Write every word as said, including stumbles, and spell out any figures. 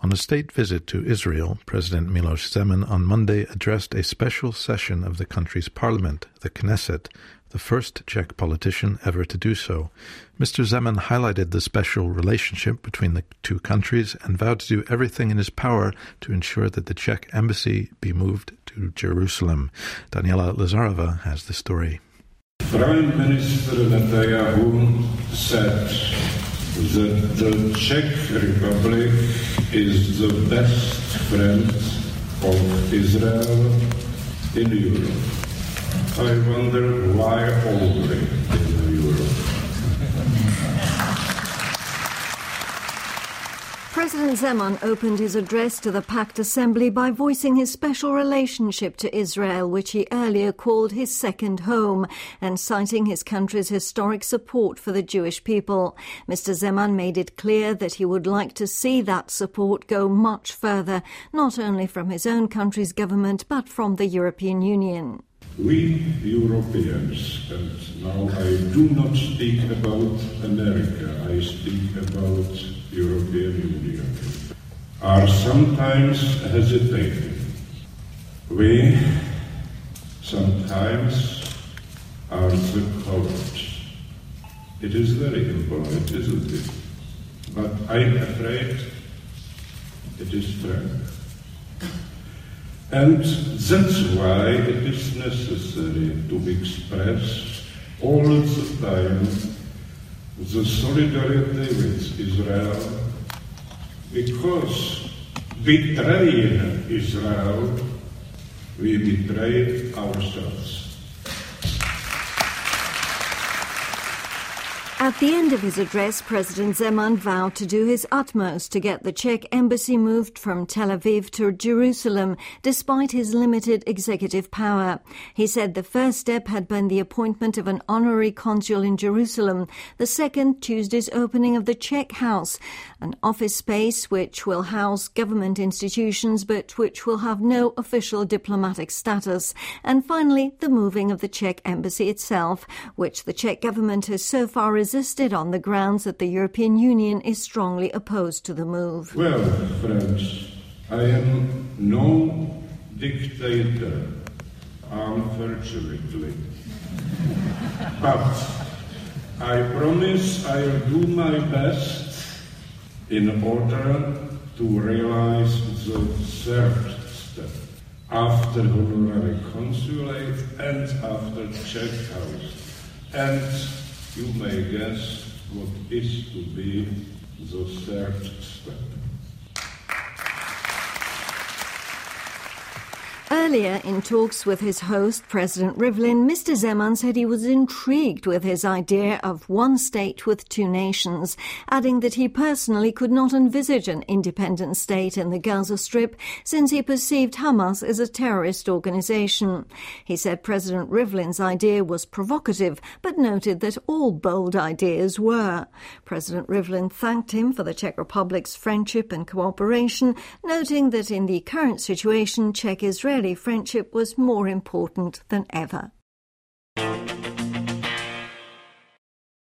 On a state visit to Israel, President Miloš Zeman on Monday addressed a special session of the country's parliament, the Knesset, the first Czech politician ever to do so. Mister Zeman highlighted the special relationship between the two countries and vowed to do everything in his power to ensure that the Czech embassy be moved to Jerusalem. Daniela Lazarova has the story. Prime Minister Netanyahu said that the Czech Republic is the best friend of Israel in Europe. I wonder why only in Europe. President Zeman opened his address to the packed assembly by voicing his special relationship to Israel, which he earlier called his second home, and citing his country's historic support for the Jewish people. Mister Zeman made it clear that he would like to see that support go much further, not only from his own country's government, but from the European Union. We Europeans, and now I do not speak about America, I speak about European Union, are sometimes hesitating. We sometimes are the cowards. It is very impolite, isn't it? But I'm afraid it is strength. And that's why it is necessary to express all the time the solidarity with Israel, because betraying Israel, we betray ourselves. At the end of his address, President Zeman vowed to do his utmost to get the Czech embassy moved from Tel Aviv to Jerusalem, despite his limited executive power. He said the first step had been the appointment of an honorary consul in Jerusalem, the second Tuesday's opening of the Czech House, an office space which will house government institutions but which will have no official diplomatic status, and finally the moving of the Czech embassy itself, which the Czech government has so far resisted on the grounds that the European Union is strongly opposed to the move. Well, friends, I am no dictator, unfortunately. But I promise I'll do my best in order to realize the third step. After honorary consulate and after Czech House. And you may guess what is to be the third step. Earlier, in talks with his host, President Rivlin, Mister Zeman said he was intrigued with his idea of one state with two nations, adding that he personally could not envisage an independent state in the Gaza Strip since he perceived Hamas as a terrorist organization. He said President Rivlin's idea was provocative, but noted that all bold ideas were. President Rivlin thanked him for the Czech Republic's friendship and cooperation, noting that in the current situation, Czech-Israeli friendship was more important than ever.